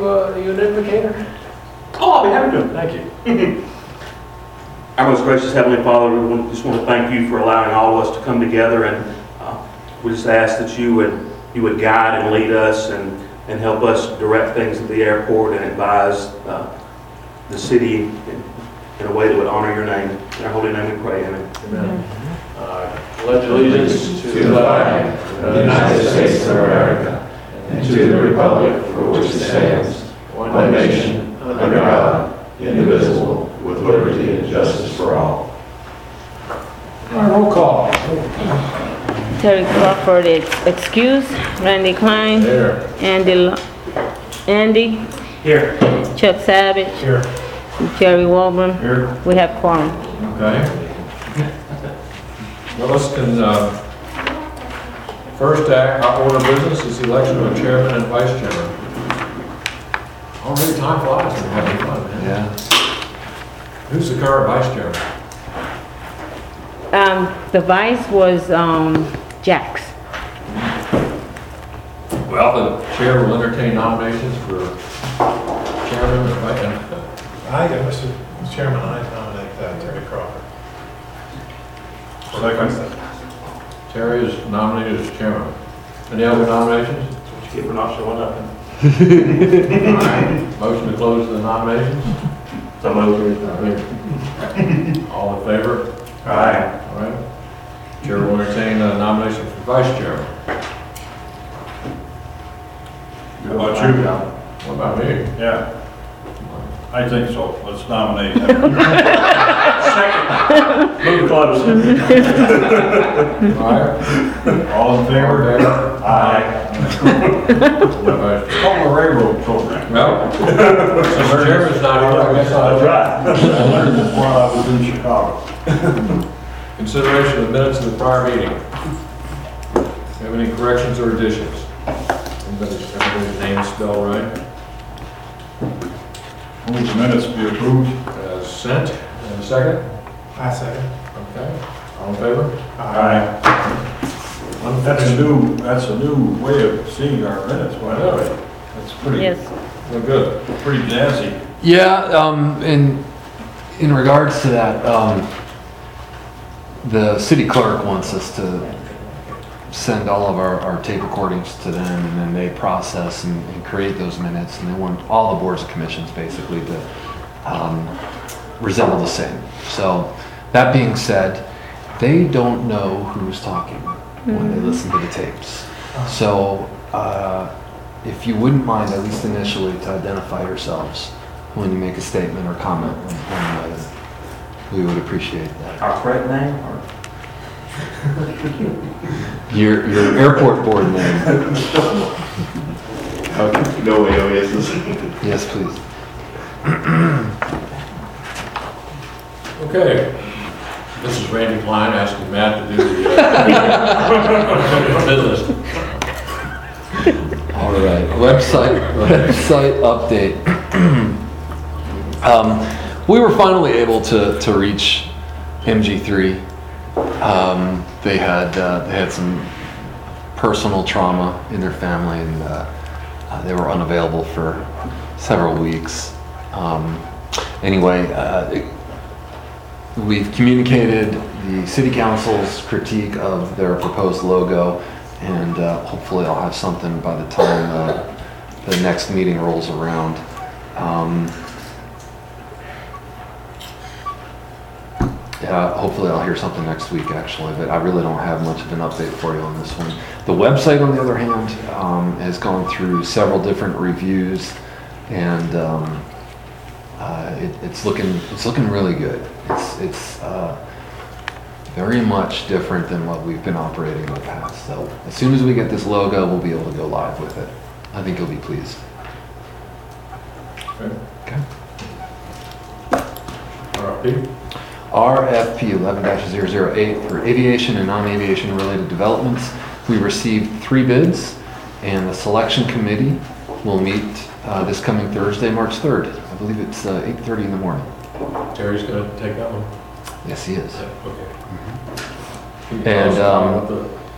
you an invocator? Oh, I'll be happy to. Thank you. Our most gracious Heavenly Father, we just want to thank you for allowing all of us to come together, and we just ask that you would guide and lead us and help us direct things at the airport and advise the city in a way that would honor your name. In our holy name we pray, amen. Amen. Pledge allegiance to the flag of the United States of America and to the republic for which it stands, one nation, under God, indivisible, with liberty and justice for all. Roll call. Terry Crawford is excused. Randy Klein. Here. Andy. Here. Chuck Savage. Here. Jerry Walburn. Here. We have quorum. Okay. Well, first order of business is the election of a chairman and vice chairman. Already time flies when you're having fun, man. Yeah. Who's the current vice chairman? The vice was Jax. Well, the chair will entertain nominations for chairman and vice chairman. Mr. Chairman, I nominate Terry Crawford. Terry is nominated as chairman. Any other nominations? What you get for not showing up? All right. Motion to close the nominations. So moved. All in favor? Aye. All right. Chair will entertain a nomination for vice chairman. How about you? What about me? Yeah, I think so. Let's nominate him. Second. Move close. All right. All in favor? Aye. It's called a railroad program. Well, since the chairman's not here, I guess I'll. Right. I learned this while I was in Chicago. Consideration of the minutes of the prior meeting. Do you have any corrections or additions? Everybody's name spelled right? Move the minutes be approved. As sent. And a second? I second. Okay. All in favor? Aye. That's a new way of seeing our minutes, by the way. That's pretty, Yes. Well, good. pretty jazzy. Yeah, in regards to that, the city clerk wants us to send all of our tape recordings to them, and then they process and create those minutes, and they want all the boards and commissions basically to resemble the same. So that being said, they don't know who's talking when they listen to the tapes. So if you wouldn't mind, at least initially, to identify yourselves when you make a statement or comment, we would appreciate that. Our correct name? Or? Your airport board name. Okay. No aliases. Yes, please. Okay. This is Randy Klein asking Matt to do the business. All right. Website update. We were finally able to reach MG3. They had some personal trauma in their family, and they were unavailable for several weeks. Anyway, we've communicated the city council's critique of their proposed logo, and hopefully I'll have something by the time the next meeting rolls around. Yeah, hopefully I'll hear something next week actually, but I really don't have much of an update for you on this one. The website, on the other hand, has gone through several different reviews, and it's looking really good. It's very much different than what we've been operating in the past. So as soon as we get this logo, we'll be able to go live with it. I think you'll be pleased. Okay. RFP. RFP 11-008 for aviation and non-aviation related developments. We received 3 bids, and the selection committee will meet this coming Thursday, March 3rd. I believe it's 8:30 in the morning. Terry's going to take that one? Yes, he is. Okay. And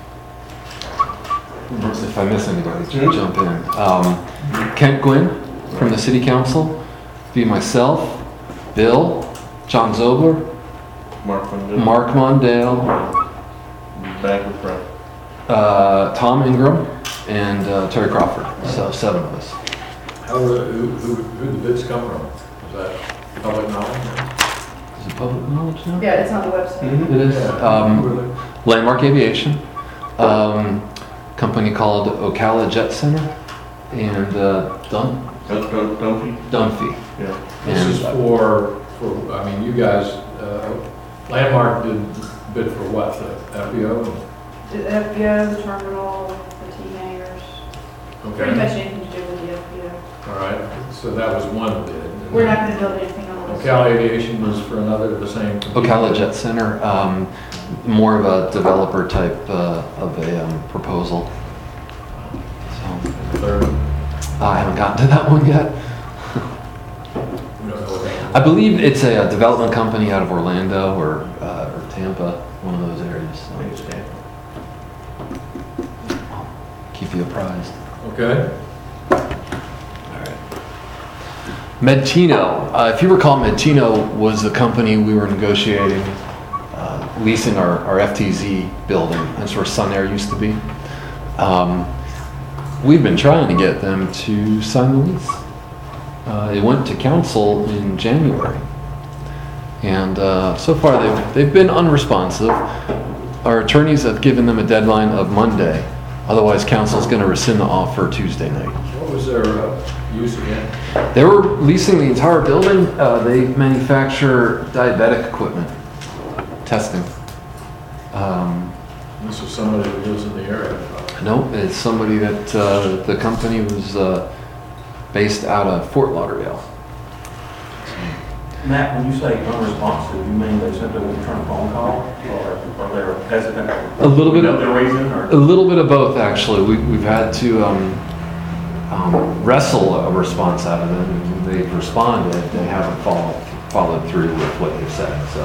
if I miss anybody, jump in. Kent Gwynn from the city council. Be myself, Bill, John Zobler, Mark Mondale. Mark Mondale, Back with Brett. Tom Ingram, and Terry Crawford. So 7 of us. Who the bids come from? Is that public knowledge? Is it public knowledge now? Yeah, it's on the website. It is. Who are they? Landmark Aviation, company called Ocala Jet Center, and Dunphy. Dunphy. Yeah. This is for, I mean, you guys, Landmark did bid for what, the FBO? The FBO, the terminal, the T hangars, pretty much Okay, anything to do with the FBO. all right, so that was one bid. We're not gonna build anything on this. Ocala Aviation was for another, the same. Ocala Jet Center, more of a developer type of a proposal. So Third, I haven't gotten to that one yet. we don't know what that I believe it's a development company out of Orlando or Tampa, one of those areas. So I think it's Tampa. I'll keep you apprised. Okay, Medtino, if you recall, Medtino was the company we were negotiating, leasing our FTZ building. That's where Sun Air used to be. We've been trying to get them to sign the lease. It went to council in January. And so far they've been unresponsive. Our attorneys have given them a deadline of Monday. Otherwise, council's going to rescind the offer Tuesday night. what was their use again? They were leasing the entire building. They manufacture diabetic equipment, testing. This was somebody who lives in the area. No, it's somebody that the company was based out of Fort Lauderdale. Matt, when you say unresponsive, you mean they simply won't return a phone call, or they're hesitant? A little bit You know of their reason, or? a little bit of both, actually. We've had to wrestle a response out of them. And when they've responded, they haven't followed through with what they've said. So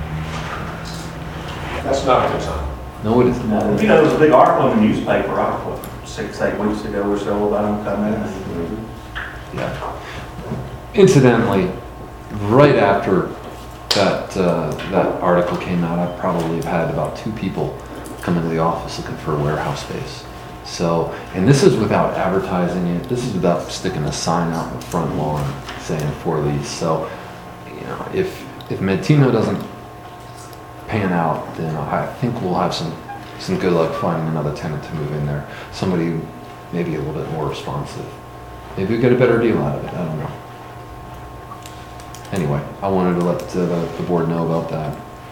That's not a good sign. no, it isn't. You know, there was a big article in the newspaper, what, 6-8 weeks ago or so about them coming in. Yeah. Incidentally, right after that article came out, I probably have had about 2 people come into the office looking for a warehouse space. So, and this is without advertising it. This is without sticking a sign out in the front lawn saying for lease. So, you know, if Medtino doesn't pan out, then I think we'll have some good luck finding another tenant to move in there. Somebody maybe a little bit more responsive. Maybe we get a better deal out of it. I don't know. Anyway, I wanted to let the board know about that.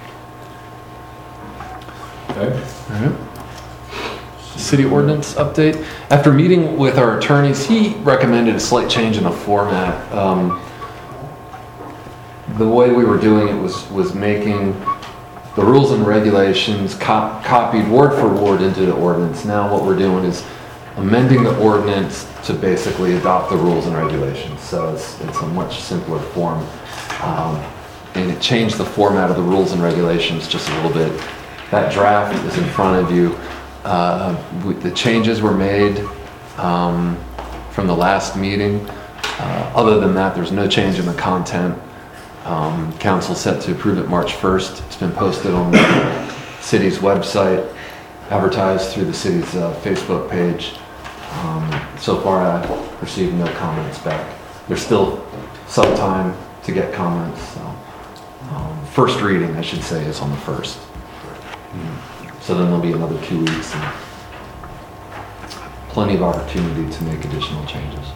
Okay, City ordinance update. After meeting with our attorneys, he recommended a slight change in the format. The way we were doing it was making the rules and regulations copied word for word into the ordinance. Now what we're doing is amending the ordinance to basically adopt the rules and regulations. So it's a much simpler form. And it changed the format of the rules and regulations just a little bit. That draft is in front of you. The changes were made from the last meeting. Other than that, there's no change in the content. Council set to approve it March 1st. It's been posted on the city's website, advertised through the city's Facebook page. So far, I've received no comments back. There's still some time to get comments. So, first reading, I should say, is on the 1st. So then there'll be another 2 weeks and plenty of opportunity to make additional changes.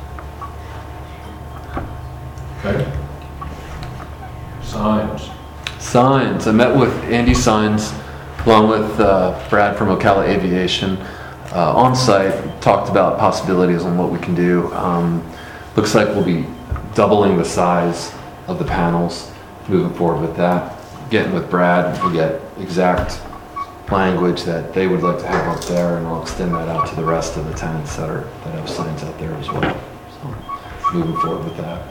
okay. Signs. Signs. I met with Andy Signs along with Brad from Ocala Aviation on site, talked about possibilities on what we can do. Looks like we'll be doubling the size of the panels, moving forward with that. Getting with Brad, we'll get exact language that they would like to have up there, and I'll extend that out to the rest of the tenants that have signs out there as well. So, moving forward with that.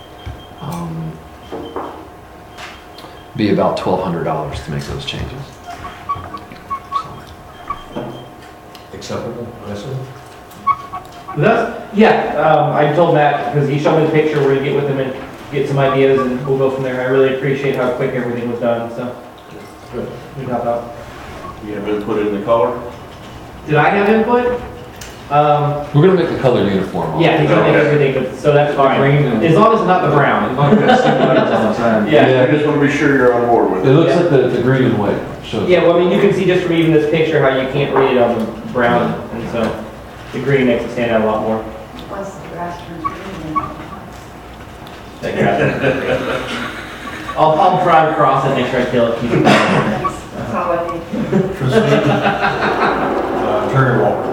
Be about $1,200 to make those changes. Acceptable, I assume? I told Matt, because he showed me the picture, we're gonna get with him and get some ideas, and we'll go from there. I really appreciate how quick everything was done, so. Good help out. You have input in the color? Did I have input? We're gonna make the color uniform. Yeah, he's gonna make everything, good, so that's fine. Green and. As long as it's not the brown. Yeah. I just want to be sure you're on board with It it. looks like the green and white shows. Yeah, well, I mean, you can see just from even this picture how you can't read it on the brown, and so the green makes it stand out a lot more. Plus the grass turns green. That grass. I'll drive across it, make sure I kill it, keep it down. That's all I need. Trustee, Terry Walker.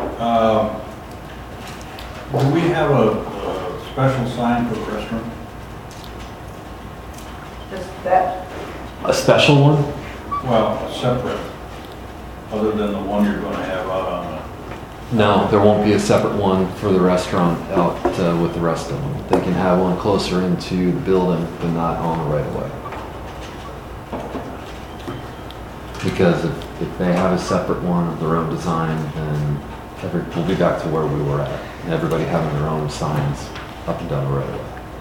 Do we have a special sign for the restaurant? Just that, A special one? Well, separate, other than the one you're gonna have out on No, there won't be a separate one for the restaurant out with the rest of them. They can have one closer into the building, but not on the right of way. Because if they have a separate one of their own design, then we'll be back to where we were at. And everybody having their own signs up and down the right of way.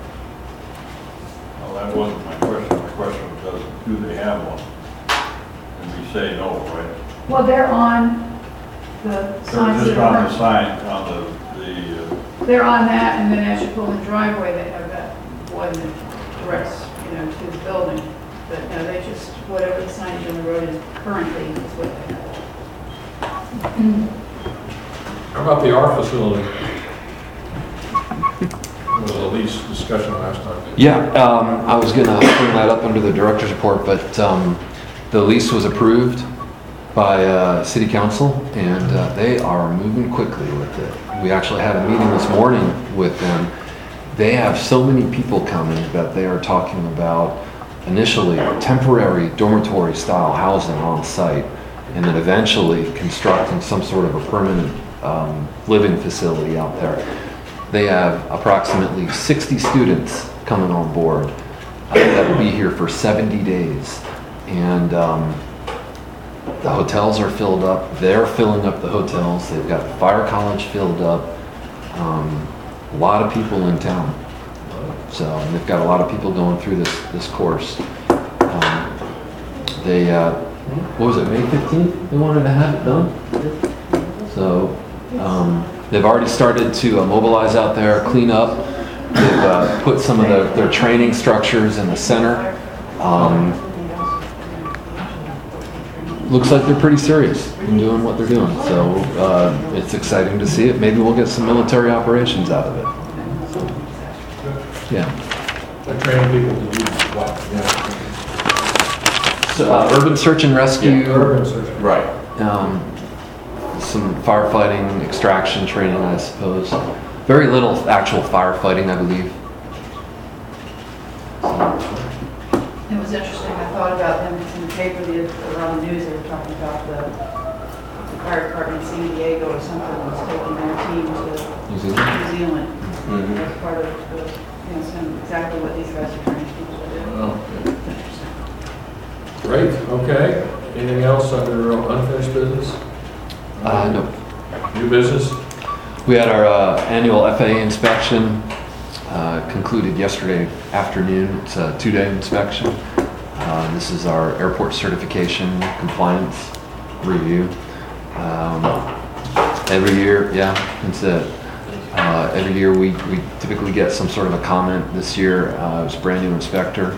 well, that wasn't my question. My question was, do they have one? And we say no, right? well, they're on the They're signs just that on are, the sign, on the they're on that, and then as you pull in the driveway, they have that one that directs, to the building. But no, they just, whatever the signage on the road is currently is what they have. How about the R facility? There was a lease discussion last time. Yeah, I was gonna bring that up under the director's report, but the lease was approved by city council, and they are moving quickly with it. We actually had a meeting this morning with them. They have so many people coming that they are talking about initially temporary dormitory style housing on site, and then eventually constructing some sort of a permanent living facility out there. They have approximately 60 students coming on board that will be here for 70 days. And the hotels are filled up. They're filling up the hotels. They've got Fire College filled up. A lot of people in town. So, and they've got a lot of people going through this course. What was it, May 15th? They wanted to have it done. So, they've already started to mobilize out there, clean up. They've put some of their training structures in the center. Looks like they're pretty serious in doing what they're doing. So it's exciting to see it. Maybe we'll get some military operations out of it. So, yeah. They're training people to do what? Yeah. So, urban search and rescue. Urban search. Right. Some firefighting, extraction training, I suppose. Very little actual firefighting, I believe. It was interesting, I thought about them, it's in the paper, around the news, they were talking about the fire department in San Diego or something was taking their team to New Zealand. New Zealand. Mhm. That's part of the, some exactly what these guys are training people to do. Oh, It's interesting. great, okay. Anything else under unfinished business? No. New business? We had our annual FAA inspection concluded yesterday afternoon. It's a 2-day inspection. This is our airport certification compliance review. Every year, yeah, that's it. Every year we typically get some sort of a comment. This year it was a brand new inspector.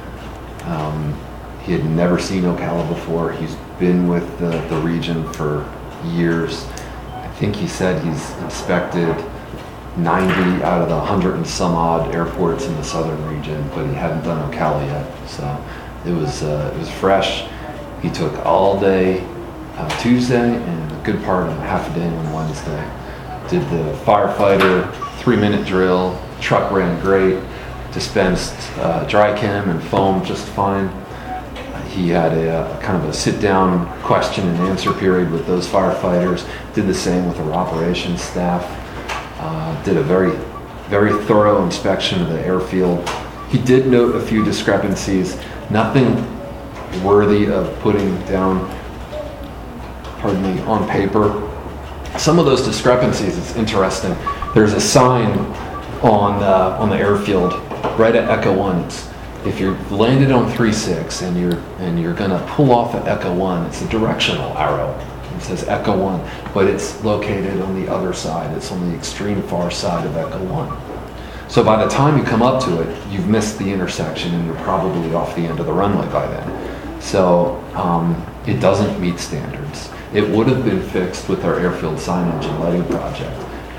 He had never seen Ocala before. He's been with the region for years. I think he said he's inspected 90 out of the 100 and some odd airports in the southern region, but he hadn't done Ocala yet. So it was fresh. He took all day Tuesday and a good part of half a day on Wednesday. Did the firefighter 3-minute drill. Truck ran great. Dispensed dry chem and foam just fine. He had a kind of a sit-down question and answer period with those firefighters. Did the same with our operations staff. Did a very, very thorough inspection of the airfield. He did note a few discrepancies. Nothing worthy of putting down, pardon me, on paper. some of those discrepancies, it's interesting. There's a sign on the airfield right at Echo 1. If you're landed on 3-6 and you're gonna pull off at Echo 1, it's a directional arrow. It says Echo 1, but it's located on the other side. It's on the extreme far side of Echo 1. So by the time you come up to it, you've missed the intersection and you're probably off the end of the runway by then. So it doesn't meet standards. It would have been fixed with our airfield signage and lighting project.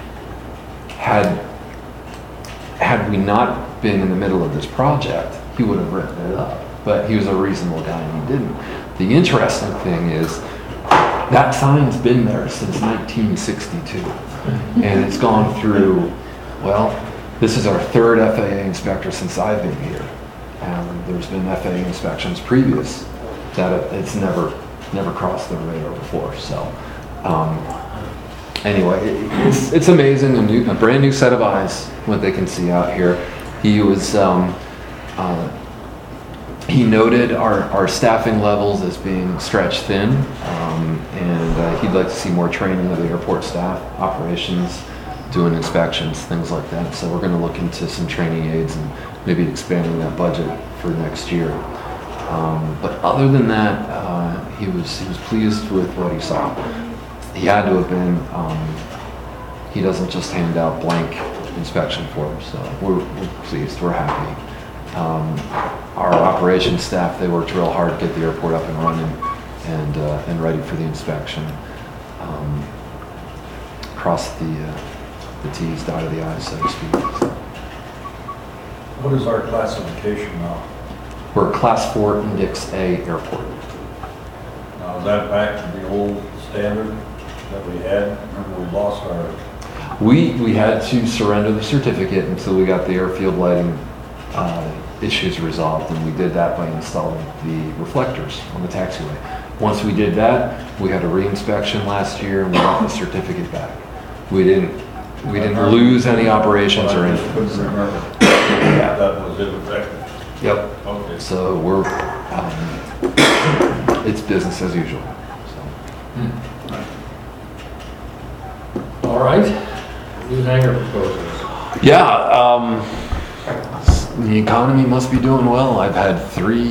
Had we not been in the middle of this project, he would have written it up. But he was a reasonable guy and he didn't. The interesting thing is that sign's been there since 1962. And it's gone through, well, this is our third FAA inspector since I've been here. And there's been FAA inspections previous that it's never crossed the radar before. So anyway, it's amazing, a brand new set of eyes, what they can see out here. He was, he noted our staffing levels as being stretched thin, and he'd like to see more training of the airport staff, operations, doing inspections, things like that. So we're gonna look into some training aids and maybe expanding that budget for next year. But other than that, he was pleased with what he saw. He had to have been, he doesn't just hand out blank inspection forms, so we're pleased, we're happy. Our operations staff, they worked real hard to get the airport up and running and ready for the inspection. Cross the T's, dotted the I's, so to speak. What is our classification now? We're a Class 4 Index A airport. Now, is that back to the old standard that we had? Remember, we lost our... We had to surrender the certificate until we got the airfield lighting issues resolved, and we did that by installing the reflectors on the taxiway. Once we did that, we had a re-inspection last year and we got the certificate back. We didn't lose any operations or anything. I couldn't remember. Yeah. That was it effective. Yep. Okay. So we're, it's business as usual. So. All right, new hangar proposals. Yeah, the economy must be doing well. I've had three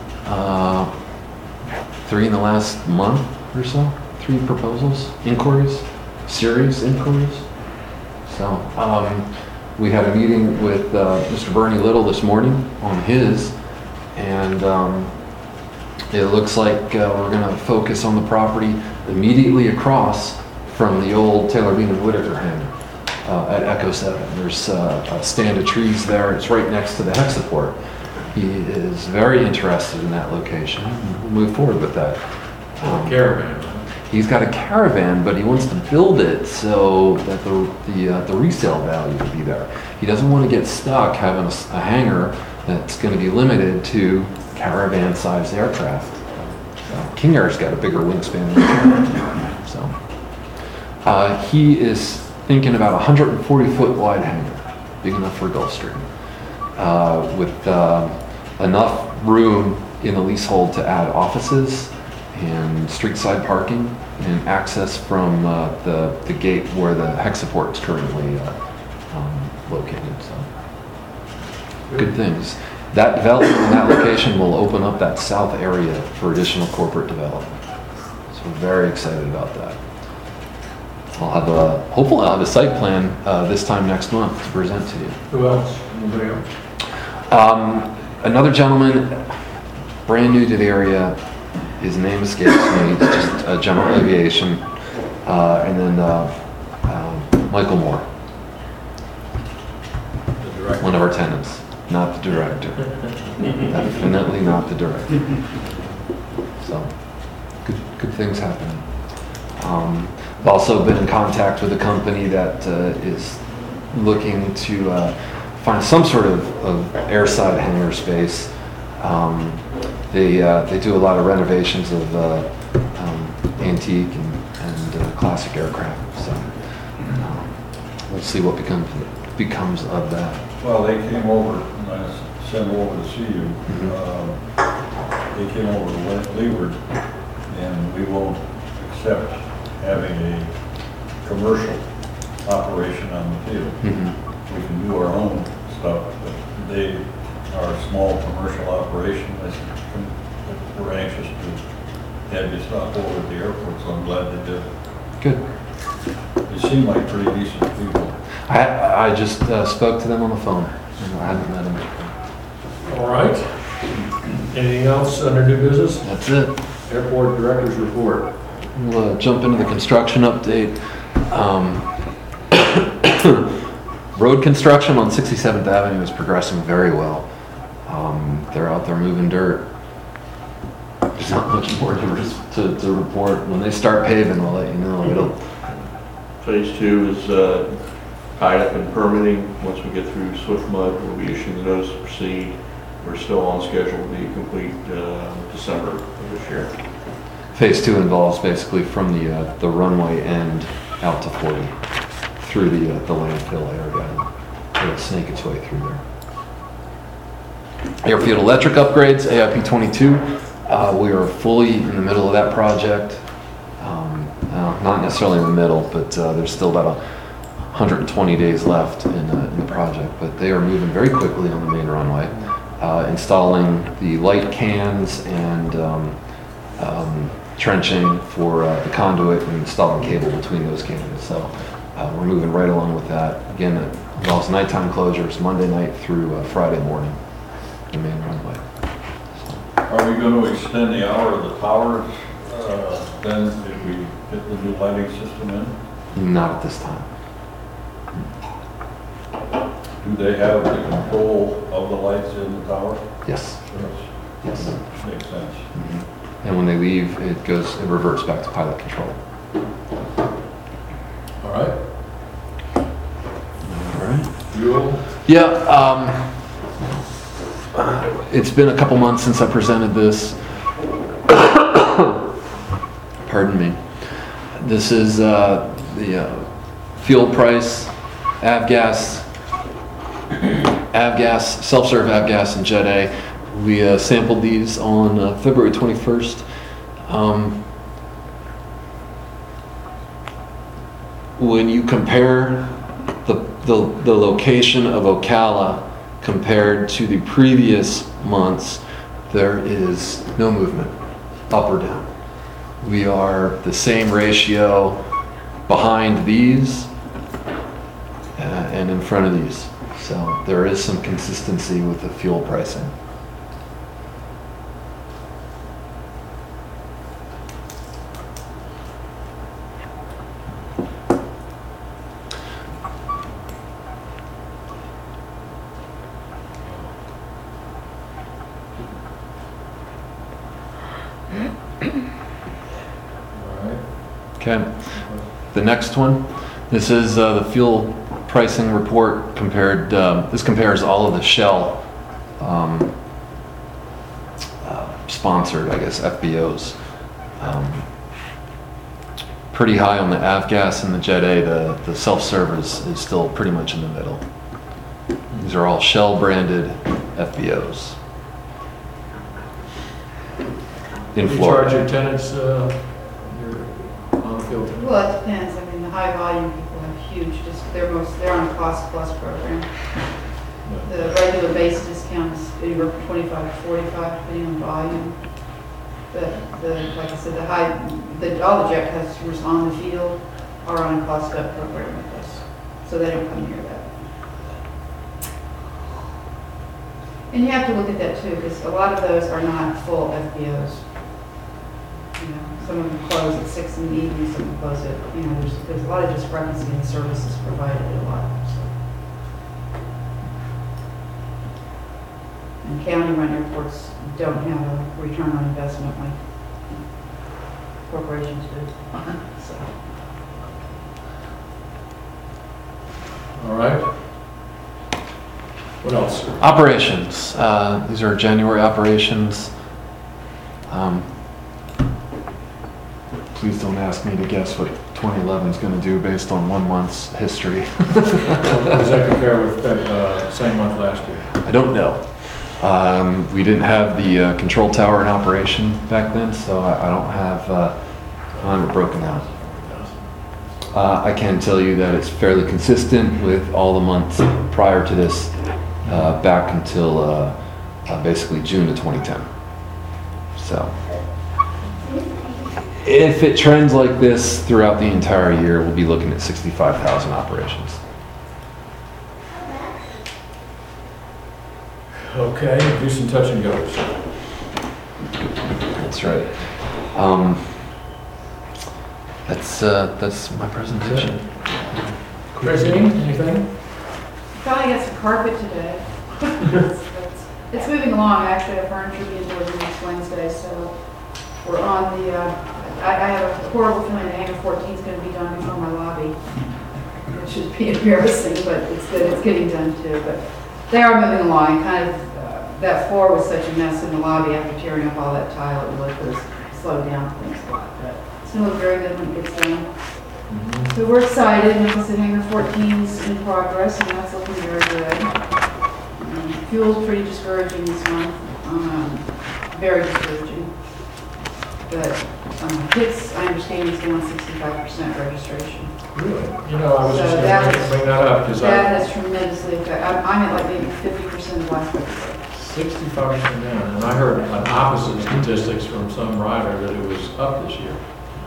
in the last month or so. 3 proposals, inquiries, serious inquiries. So we had a meeting with Mr. Bernie Little this morning on his, and it looks like we're going to focus on the property immediately across from the old Taylor Bean and Whitaker hangar at Echo 7. There's a stand of trees there. It's right next to the Hexaport. He is very interested in that location. We'll move forward with that. Caravan. He's got a caravan, but he wants to build it so that the resale value will be there. He doesn't want to get stuck having a hangar that's going to be limited to caravan-sized aircraft. King Air's got a bigger wingspan than caravan. So he is thinking about a 140-foot wide hangar, big enough for Gulfstream, with enough room in the leasehold to add offices and street side parking and access from the gate where the Hexaport is currently located. So good things. That development in that location will open up that south area for additional corporate development. So we're very excited about that. Hopefully I'll have a site plan this time next month to present to you. Who else? Anybody else? Another gentleman, brand new to the area, his name escapes me, it's just General Aviation, and then Michael Moore, The director. one of our tenants, not the director. Definitely not the director. So, good things happening. I've also been in contact with a company that is looking to find some sort of airside hangar space. They do a lot of renovations of antique and classic aircraft. So we'll see what becomes of that. Well, they came over, and I sent them over to see you. They came over to Leeward, and we won't accept having a commercial operation on the field. Mhm. We can do our own stuff, but they are a small commercial operation. I said, we're anxious to have you stop over at the airport, so I'm glad they did. Good. They seem like pretty decent people. I just spoke to them on the phone. I hadn't met them. All right. Anything else under new business? That's it. Airport Director's Report. We'll jump into the construction update. Road construction on 67th Avenue is progressing very well. They're out there moving dirt. There's not much more to report. When they start paving, I'll let you know. Phase 2 is tied up in permitting. Once we get through Swift Mud, we'll be issuing the notice to proceed. We're still on schedule to be complete December of this year. Phase 2 involves basically from the runway end out to 40 through the landfill area. It'll snake its way through there. Airfield electric upgrades, AIP 22. We are fully in the middle of that project. Not necessarily in the middle, but there's still about 120 days left in the project. But they are moving very quickly on the main runway, installing the light cans and trenching for the conduit and installing cable between those cans. So we're moving right along with that. Again, it involves nighttime closures, Monday night through Friday morning, the main runway. Are we going to extend the hour of the towers then if we get the new lighting system in? Not at this time. Do they have the control of the lights in the tower? Yes. Yes. Makes sense. And when they leave, it reverts back to pilot control. All right. All right. Fuel. Yeah, it's been a couple months since I presented this. Pardon me. This is the fuel price, avgas, self-serve avgas and Jet A. We sampled these on February 21st. When you compare the location of Ocala compared to the previous months, there is no movement, up or down. We are the same ratio behind these and in front of these. So there is some consistency with the fuel pricing. Okay, the next one, this is the fuel pricing report compared, this compares all of the Shell sponsored, I guess, FBOs. Pretty high on the avgas and the Jet A, the self-service is still pretty much in the middle. These are all Shell branded FBOs. In You Florida. charge your tenants on the field? Well, it depends. I mean, the high volume people have huge, they're on a cost plus program. The regular base discount is anywhere from 25 to 45, depending on volume. But like I said, all the jet customers on the field are on a cost up program with us. So they don't come near that. And you have to look at that too, because a lot of those are not full FBOs. You know, some of them close at 6 in the evening, some of them close at, you know, there's a lot of discrepancy in the services provided a lot. So. And county-run airports don't have a return on investment like corporations do. So. All right. What else? Operations. These are January operations. Please don't ask me to guess what 2011 is going to do based on 1 month's history. How does that compare with that same month last year? I don't know. We didn't have the control tower in operation back then, so I don't have it broken out. I can tell you that it's fairly consistent with all the months prior to this, back until basically June of 2010. So, if it trends like this throughout the entire year, we'll be looking at 65,000 operations. Okay, do some touch and goes. That's right. That's my presentation. Chris, anything? Finally got some carpet today. It's moving along, I actually have furniture being delivered next Wednesday, so we're on the, I have a horrible feeling that Hangar 14 is going to be done before my lobby, which should be embarrassing, but it's good, it's getting done too, but they are moving along, kind of, that floor was such a mess in the lobby after tearing up all that tile, it was slowed down things a lot, but it's going to look very good when it gets done. So we're excited, and like I said, Hangar 14's in progress, and that's looking very good. Fuel's pretty discouraging this month, very discouraging. But hits, I understand, is down 65% registration. Really? You know, I was So just going that to is- bring that up, because That has tremendously affected, I'm at like maybe 50% of last week. 65% down, and I heard an opposite statistics from some writer that it was up this year.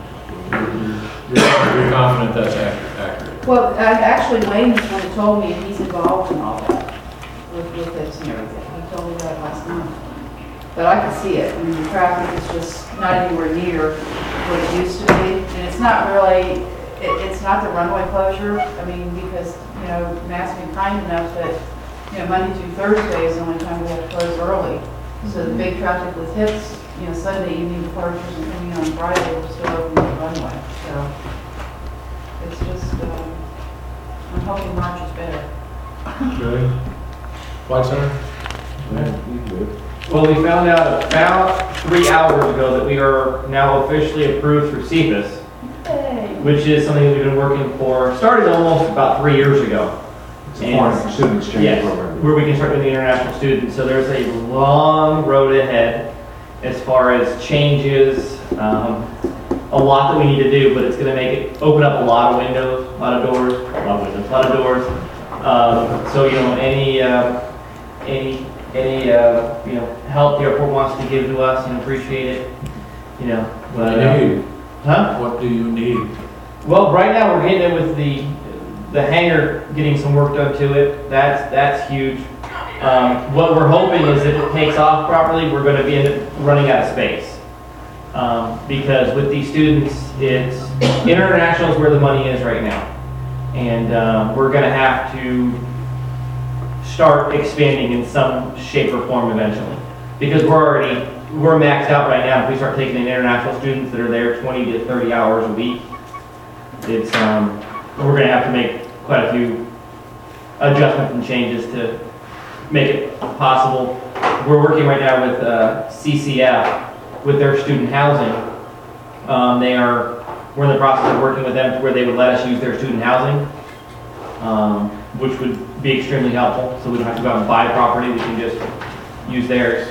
You're confident that's accurate? Well, actually, Wayne is the one who told me, and he's involved in all that, with this and everything. He told me that last month. But I can see it. I mean, the traffic is just not anywhere near what it used to be. And it's not really, it's not the runway closure. I mean, because, you know, Matt's been kind enough that, you know, Monday through Thursday is the only time we have to close early. So the big traffic with hits, you know, Sunday evening departures and coming in on Friday, we're still open the runway. So it's just, I'm hoping March is better. Good. Flight Center? Well, we found out about 3 hours ago that we are now officially approved through CEPAS, Hey. which is something that we've been working for, started almost about 3 years ago. It's a foreign student exchange Yes, program. where we can start with the international students. So there's a long road ahead as far as changes, a lot that we need to do, but it's going to make it open up a lot of windows, a lot of doors, a lot of windows, a lot of doors. So, you know, any you know, help the airport wants to give to us, you know, appreciate it, you know. What do you need? Huh? What do you need? Well, right now we're getting it with the hangar, getting some work done to it. That's huge. What we're hoping is if it takes off properly, we're going to be running out of space. Because with these students, it's international is where the money is right now. And we're going to have to start expanding in some shape or form eventually. Because we're maxed out right now. If we start taking in international students that are there 20 to 30 hours a week, it's we're going to have to make quite a few adjustments and changes to make it possible. We're working right now with CCF with their student housing. We're in the process of working with them to where they would let us use their student housing, which would be extremely helpful. So we don't have to go out and buy property; we can just use theirs.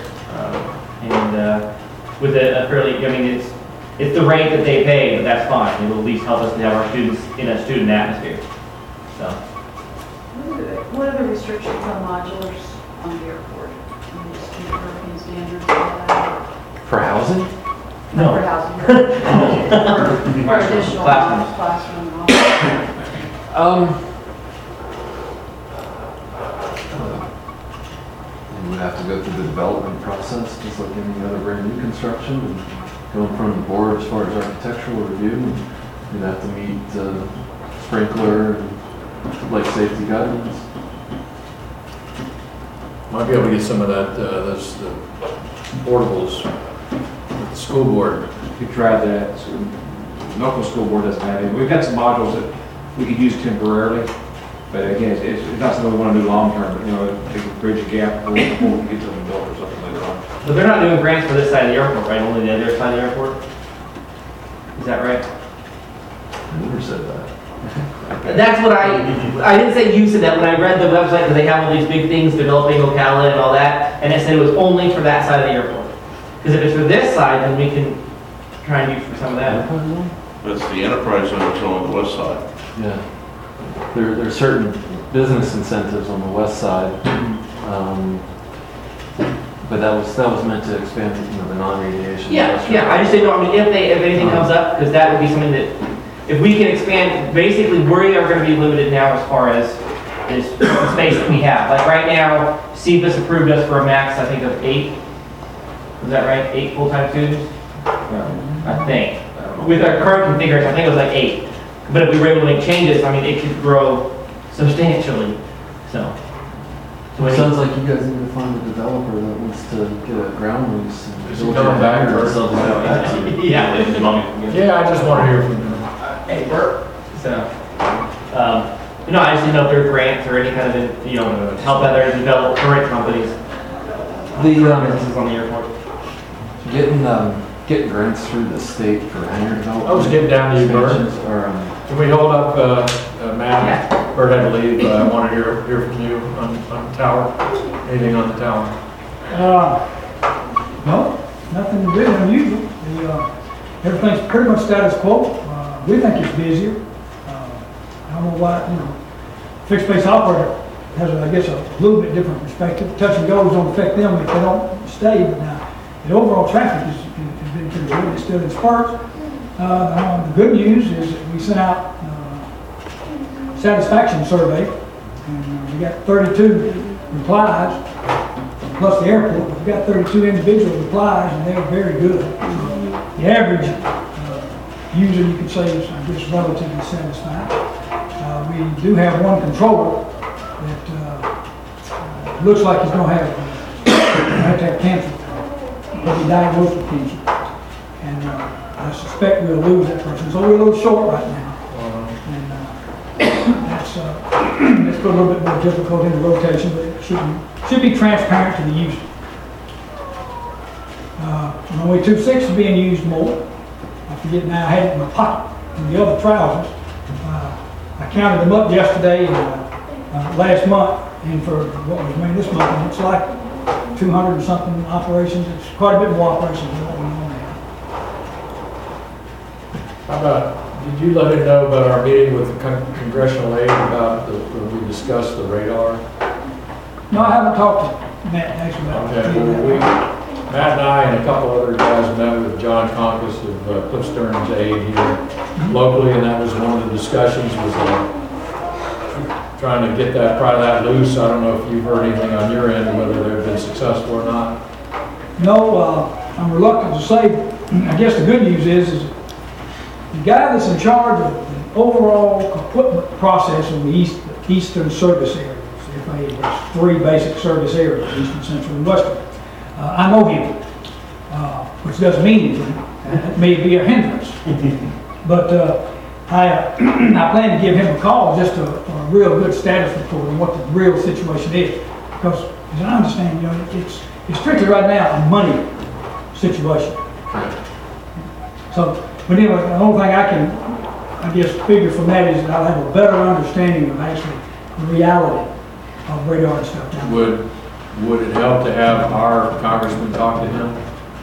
With a fairly, I mean, it's the rate that they pay, but that's fine. It will at least help us to have our students in a student atmosphere. So. What are the restrictions on modulars on the airport? Just keep European standards and all that? For housing? Not for housing, for additional Classrooms. classroom and all that. You would have to go through the development process, just like any other brand new construction, and go in front of the board as far as architectural review, and you'd have to meet sprinkler and life safety guidelines. Might be able to get some of that, those portables with the school board. We tried that. So local school board doesn't have it. We've got some modules that we could use temporarily, but again, it's not something we want to do long term. But you know, they could bridge a gap before we get something built or something later on. But they're not doing grants for this side of the airport, right? Only the other side of the airport? Is that right? I never said that. That's what I didn't say you said that. When I read the website, because they have all these big things developing Ocala and all that, and it said it was only for that side of the airport. Because if it's for this side, then we can try and use for some of that. That's the enterprise zone is on the west side. Yeah. There are certain business incentives on the west side. But that was meant to expand, the non-radiation. Yeah, I just didn't know, I mean, if anything comes up, because that would be something that, if we can expand, basically, we are gonna be limited now as far as this space that we have. Like right now, CEPAS approved us for a max, I think, of 8. Is that right? 8 full-time students? I think. With our current configuration, I think it was like 8. But if we were able to make changes, I mean, it could grow substantially, so. It sounds like you guys need to find a developer that wants to get a ground lease. and Is he build coming your back hangar or or- something like that. Yeah. Yeah, I just want to hear from you. Hey, Bert. So, I just didn't know if there were grants or any kind of, help other develop current companies. This is on the airport. Getting grants through the state for hangar development. I was getting down to you, Bert. expansions are, Can we hold up, Matt? Bert had to leave, I want to hear from you on the tower. Anything on the tower? No, nothing really unusual. Everything's pretty much status quo. We think it's busier. I don't know why, fixed base operator has, I guess, a little bit different perspective. Touch and goes don't affect them if they don't stay, but now the overall traffic has been pretty good. It's still in spurts. The good news is that we sent out satisfaction survey, and we got 32 replies, plus the airport. We've got 32 individual replies, and they're very good. The average user, you could say, is, I guess, relatively satisfied. We do have one controller that looks like he's going to have to have cancer. He'll be diagnosed with cancer, and I suspect we'll lose that person. So we're a little short right now. It's put a little bit more difficult in the rotation, but it should be transparent to the user. Runway 26 is being used more. I forget now, I had it in my pocket in the other trousers. I counted them up yesterday and last month, and for what was made this month, and it's like 200 and something operations. It's quite a bit more operations than what we normally have. How about, did you let him know about our meeting with the congressional aid about when we discussed the radar? No, I haven't talked to Matt actually about Okay, well, Matt and I and a couple other guys met with John Conkus of Cliff Stearns Aid here locally, and that was one of the discussions, was trying to get that, pry that loose. I don't know if you've heard anything on your end, whether they've been successful or not. No, I'm reluctant to say. I guess the good news is the guy that's in charge of the overall equipment process in the eastern service areas. FAA has 3 basic service areas: eastern, central, and western. I know him, which doesn't mean anything. It may be a hindrance. But I plan to give him a call just for a real good status report on what the real situation is. Because, as I understand, it's strictly right now a money situation. So, but anyway, the only thing I can, I guess, figure from that is that I'll have a better understanding of actually the reality of radar and stuff down there. Would it help to have our congressman talk to him?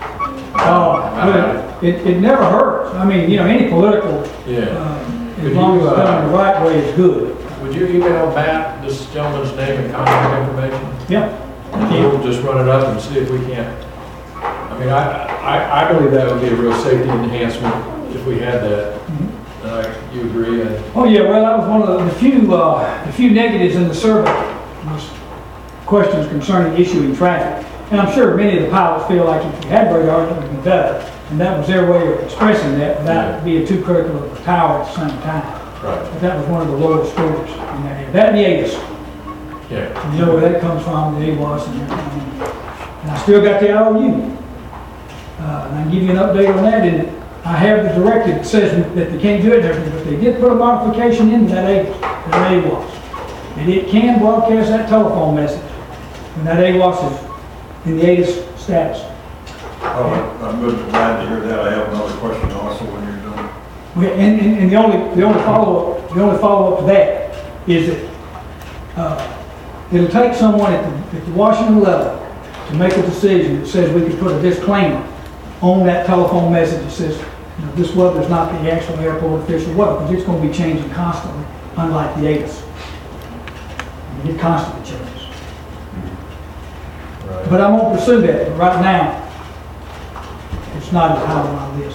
It never hurts. I mean, any political, as long as it's done the right way, is good. Would you email Matt this gentleman's name and contact information? Yeah. And we'll just run it up and see if we can't. I mean, I believe that would be a real safety enhancement if we had that. You agree? Oh yeah, well, that was one of the few negatives in the survey, was questions concerning issuing traffic. And I'm sure many of the pilots feel like if you had radar, it would be better. And that was their way of expressing that without being too critical of the tower at the same time. Right. But that was one of the lower scores in that area. That and the ATIS. Yeah. And you know where that comes from, the AWAS and everything. And I still got the IOU. And I can give you an update on that. And I have the directive that says that they can't do it and everything, but they did put a modification into that AWAS. And it can broadcast that telephone message when that AWAS is in the ATIS status. Oh, I'm glad to hear that. I have another question also when you're done. And the only follow-up to that is that it'll take someone at the Washington level to make a decision that says we can put a disclaimer on that telephone message that says This weather is not the actual airport official weather, because it's going to be changing constantly, unlike the ATIS. It constantly changes. Right. But I'm going to pursue that, but right now, it's not as high on my list.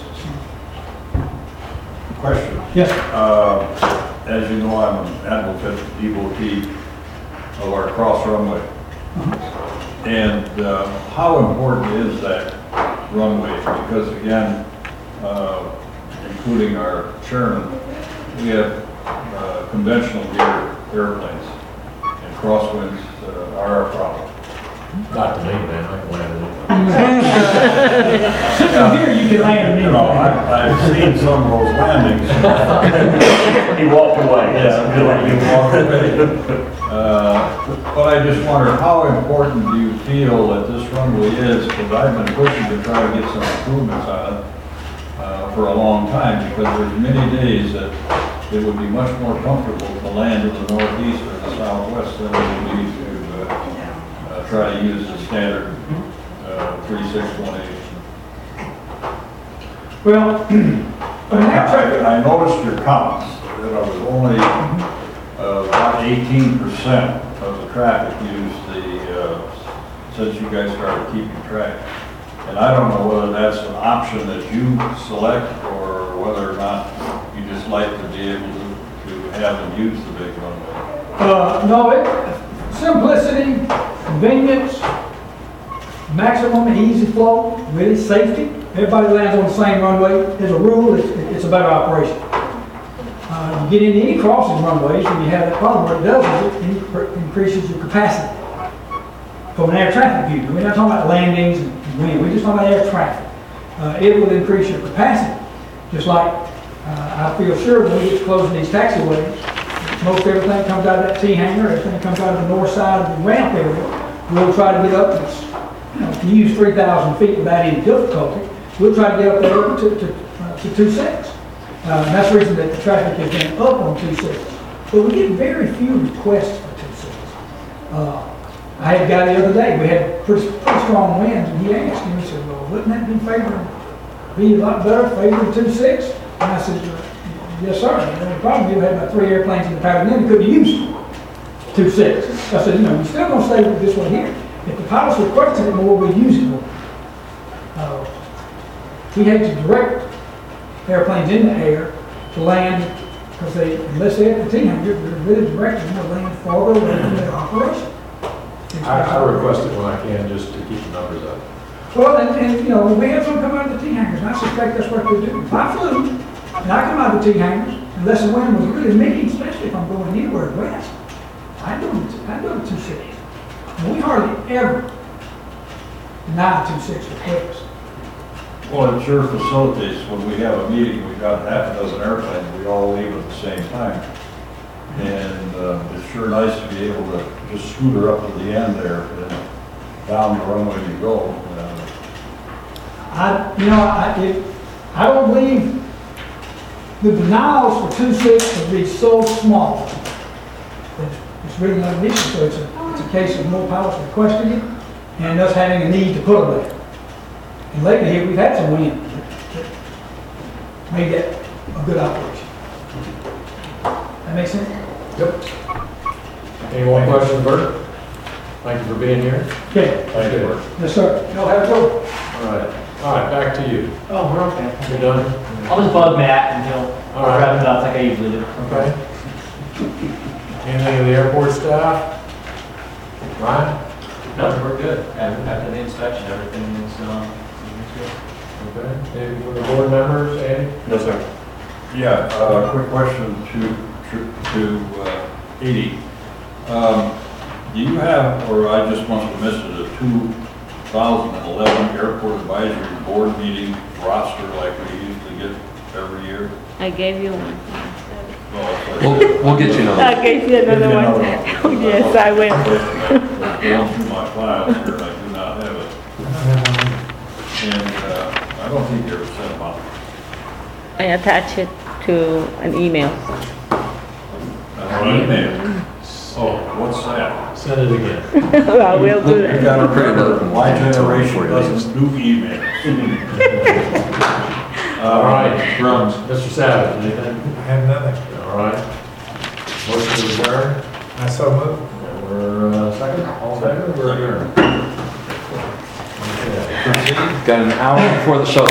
Question. Yes, sir. As you know, I'm an advocate, devotee of our cross runway. And how important is that runway? Because again, including our chairman, we have conventional gear airplanes, and crosswinds are a problem. Not to me, man, I can land Here you can land You in. know, I've seen some of those landings. He walked away. But I just wonder, how important do you feel that this runway is? Because I've been pushing to try to get some improvements on it for a long time, because there's many days that it would be much more comfortable to land in the northeast or the southwest than it would be to try to use the standard 3618. Well, I noticed your comments that I was only about 18% of the traffic used since you guys started keeping track. And I don't know whether that's an option that you select or whether or not you just like to be able to have them use the big runway. no, simplicity, convenience, maximum easy flow, really safety. Everybody lands on the same runway. There's a rule, it's a better operation. You get into any crossing runways and you have that problem, what it does is it increases your capacity from an air traffic view. We're not talking about landings and wind, we're just talking about air traffic. It will increase your capacity. Just like I feel sure when we get closing these taxiways, most everything comes out of that T-hangar, everything comes out of the north side of the ramp area. We'll try to get up, if you use 3,000 feet without any difficulty, we'll try to get up there to 2.6. And that's the reason that the traffic has been up on 2.6. But we get very few requests for 2.6. I had a guy the other day, we had pretty strong winds, and he asked me, he said, well, wouldn't that be a lot better favoring 2.6? And I said, yes, sir. And the problem is we had about 3 airplanes in the pattern, and then we couldn't use 2.6. I said, we're still going to stay with this one here. If the pilots requested it more, we'd use it more. We had to direct airplanes in the air to land, because unless they have the T-hangar, they're really directing them to land farther away from their operation. I request it when I can, just to keep the numbers up. Well, and we have some come out of the T-hangars, and I suspect that's what they do. If I flew, and I come out of the T-hangars, unless the wind was really mean, especially if I'm going anywhere west, I do the 2.6. And we hardly ever deny 2.6 requests. Well, it sure facilitates when we have a meeting, we've got half a dozen airplanes, we all leave at the same time. And it's sure nice to be able to just scooter up to the end there and down the runway you go. I don't believe the denials for 2.6 would be so small that it's really not an issue. So it's a case of more pilots requesting it and us having a need to put them there. And lately here, we've had some wind that made that a good operation. That makes sense? Yep. Any more questions, Bert? Thank you for being here. Okay. Thank you, Bert. Yes, sir. Y'all have a go. All right, back to you. Oh, we're okay. You done? I'll just bug Matt until All right. wrap it up like I usually do. Okay. Anything of the airport staff? Ryan? No, we're good. After the inspection, everything is good. Okay. Anything from the board members, Andy? No, sir. Yeah, quick question to Edie. Do you have, or I just must have missed it, a 2011 airport advisory board meeting roster like we usually get every year? I gave you one. We'll get you another. I gave you another one. Yes, I will. Going through my files here, and I do not have it. And I don't think you ever sent them out. I attach it to an email. An email. Oh, what's that? Send it again. I will do You that. gotta print it. My generation doesn't do emails. All right. Drums. Mr. Savage, anything? I have nothing. All right. Motion to adjourn. I so moved. And we're, second, all in favor, we're adjourned. Okay. Got an hour before the show